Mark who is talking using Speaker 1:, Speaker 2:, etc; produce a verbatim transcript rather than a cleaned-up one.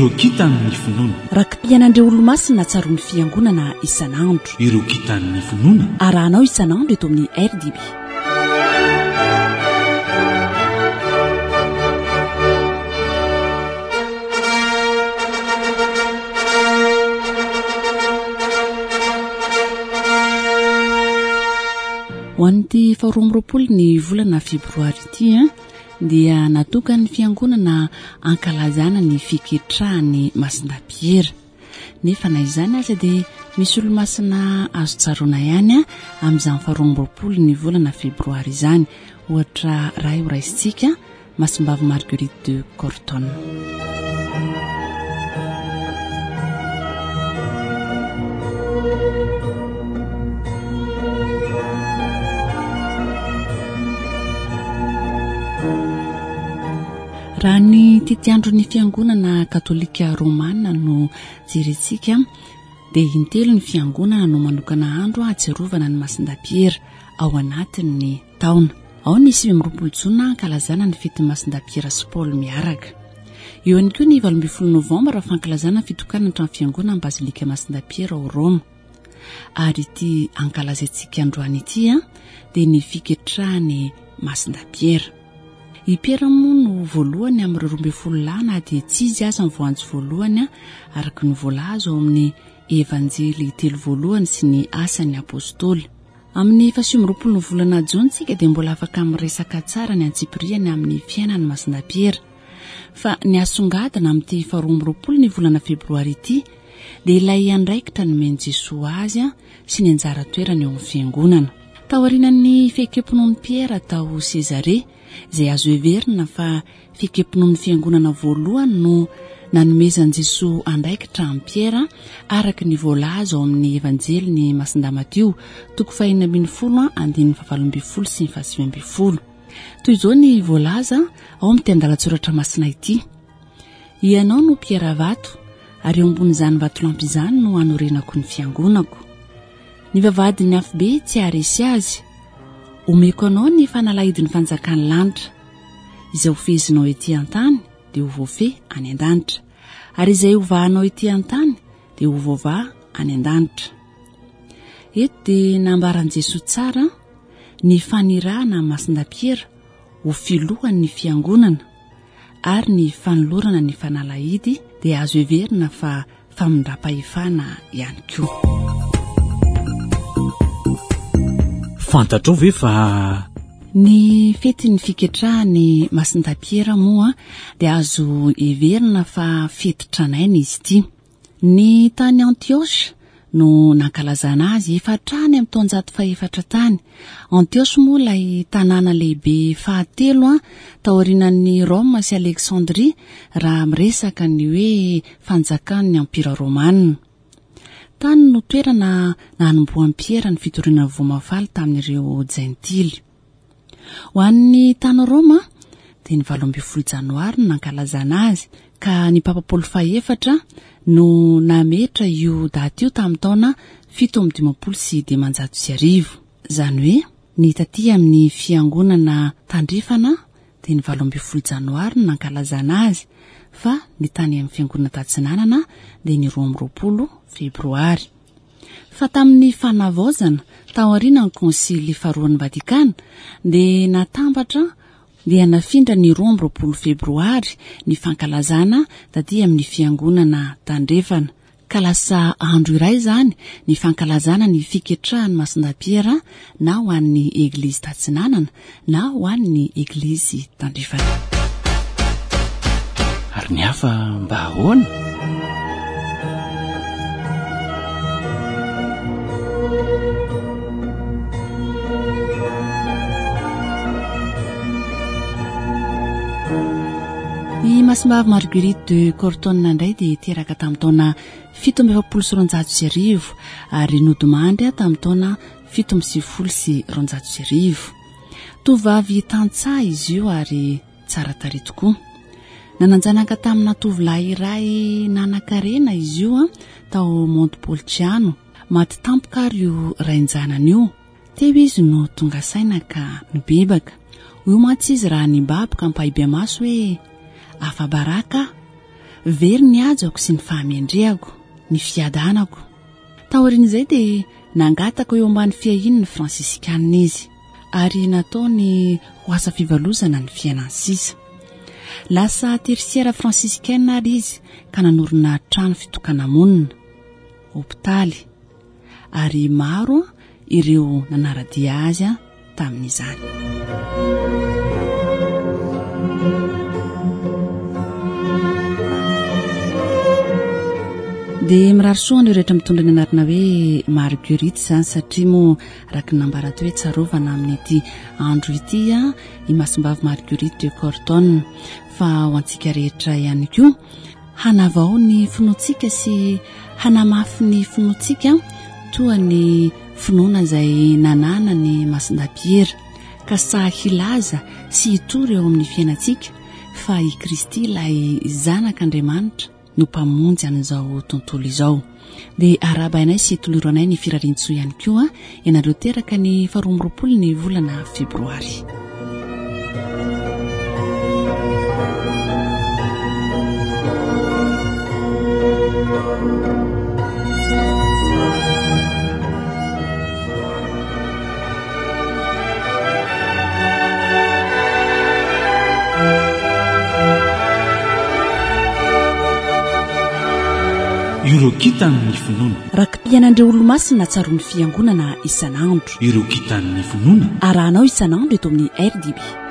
Speaker 1: ireo kitan'ny finoana
Speaker 2: rakim-pianandreo olo-masina tsaroany fiangonana isan'andro
Speaker 1: ireo kitan'ny finoana
Speaker 2: arahanao isan'andro eto amin'ny R D B. Ho an'ity faharoamroapolo ny volana febroary ity a dia natokany fiangonana ankalazana ny fiketrahany masindapiera nefa na izany aza dia misy olo-masina azo tsaroana ihany a amin'izany faharoamroapolo ny volana febroary izany, ohatra ray ho raisitsika Masimbavy Marguerite de Corton. Raha ny titiandro ny fiangonana katolika romana no jerentsika dia intelo ny fiangonana no manokana andro ahatsiarovana ny masindapiera ao anatin'ny taona. Ao ny sivy amby roapolo jona ankalazana ny fetin'ny masindapiera sy Paul miaraka. Eo ihany koa ny valo ambin'ny folo novambra fankalazana ny fitokana ny trano fiangonana basilika masindapiera ao Roma. Ary ity ankalazaintsika androany ity a dia ny fiketrahany masindapiera. I Piera moa no voalohany amin'ireo roa ambin'ny folo lahy na dia tsy izy aza ny voanjo voalohany araka ny voalaza ao amin'ny evanjely telo voalohany sy ny asan'ny apôstôly. Amin'ny fahasio amby roapolo ny volana Jontsika dia mbola afaka miresaka tsara ny antsipiriany amin'ny fiainany masindapiera. Fa ny asongadina amin'ity faharoa amby roapolo ny volana febroary ity dia ilay andraikitra nomeny Jesosy azy sy ny anjara toerany eo amin'ny fiangonana. Tao aorian'ny fihekepinon'ny Piera tao Sezare izay azo heverina fa fikepinon'ny fiangonana voalohany no nanomezan Jesosy andraikitra amin'ny Piera araka ny voalaza ao amin'ny evanjely ny Masinda Matio toko faha enina ambin'ny folo andininy fahavalo ambin'ny folo sy ny fahasivy ambin'ny folo. Toy izao ny voalaza ao amin'ny tendalan-tsoratra masina ity: ianao no Piera vato ary eo ambon'izany vatolampy izany no hanorenako ny fiangonako. Ny vavahadin'ny afo be tsy haharesy azy. Omeko anao ny fanalahidin'ny fanjakan'ny lanitra. Izay hofezinao etỳ an-tany dia ho voafe any an-danitra, ary izay hovahanao etỳ an-tany dia ho voavaha any an-danitra. Eto dia nambaran'i Jesosy tsara ny fanirahana masindapiera ho filohan'ny fiangonana, ary ny fanolorana ny fanalahidy dia azo heverina fa famindram-pahefana ihany koa.
Speaker 1: Fantatrao ve fa
Speaker 2: ny fetin'ny fiketrahany masindapiera moa dia azo heverina fa fety tranainy izy ity. Ny tany Antioche no nankalazana azy efa trany amin'ny taonjato fahaefatra tany. Antioche moa ilay tanàna lehibe fahatelo a tao aorianan'ny Roma sy Alexandrie raha miresaka ny hoe fanjakan'ny Ampira Romanina. Tany no toerana nanomboan'i Piera ny fitoriana voamafaly tamin'ireo jentily. Ho an'ny tany Roma dia ny valo ambin'ny folo janoary no nankalazana azy, ka ny Papa Paoly fahaefatra no nametra io daty io tamin'ny taona fito amby dimampolo sy dimanjato sy arivo. Izany hoe ny taty amin'ny fiangonana tandrefana dia ny valo ambin'ny folo janoary no nankalazana azy, fa ny tany amin'ny fiangonana tatsinanana dia ny roa amby roapolo febroary. Fa tamin'ny fanavaozana tao aoriana ny konsily faharoan'ny Vatikana dia natambatra dia nafindra ny roa amby roapolo febroary ny fankalazana taty amin'ny fiangonana tandrefana. Ka lasa andro iray izany ny fankalazana ny fiketrahany masindapiera na ho an'ny eglizy tatsinanana na ho an'ny eglizy tandrefana.
Speaker 1: Ary ny hafa mba ahoana?
Speaker 2: I Masimbavy Marguerite de Corton indray dia teraka tamin'ny taona fito amby efapolo sy roanjato sy arivo ary nodimandry tamin'ny taona fito amby sivifolo sy roanjato sy arivo. Tovavy tantsaha izy io ary tsara tarehy tokoa. Nananjanaka tamina tovolahy iray nanan-karena izy io tao Montepulciano. Maty tampoka ary io rainjanany io. Teo izy no tonga saina ka nibebaka. Io matsy izy raha nibabaka ampahibe maso hoe afa baraka very ny ajako sy ny fahamendrehako ny fiadanako. Taorian'izay dia nangatako eo ambany fiahiny ny fransisikanina izy ary nataony ho asa fivalozana ny fiainany sisa. Lasa tersiera fransisikanina ary izy ka nanorina trano fitokana monina, hopitaly ary maro ireo nanaradia azy tamin'izany. Dia mirarisoa ny rehetra mitondra ny anarana hoe Marguerite izany satria moa raky nambarata hoe tsarovana amin'ity andro ity a i masimbavy Marguerite de Corton. Fa ho antsika rehetra ihany koa hanavao ny finoantsika sy hanamafy ny finoantsika toa ny finoana izay nanana ny Masindapiera ka sahilaza sy hitory eo amin'ny fiainantsika fa i Kristy ilay zanak'Andriamanitra no mpamonjy an'izao tontolo izao. Dia arabainay sy toloranay ny firarintsoa ihany koa ianareo teraka ny faha roa amby roapolo ny volana febroary.
Speaker 1: Ireo kitan'ny finoana.
Speaker 2: Rakim-piainan'ireo olo-masina tsaroan'ny fiangonana isan'andro.
Speaker 1: Ireo kitan'ny finoana.
Speaker 2: Arahanao isan'andro eto amin'ny R D B.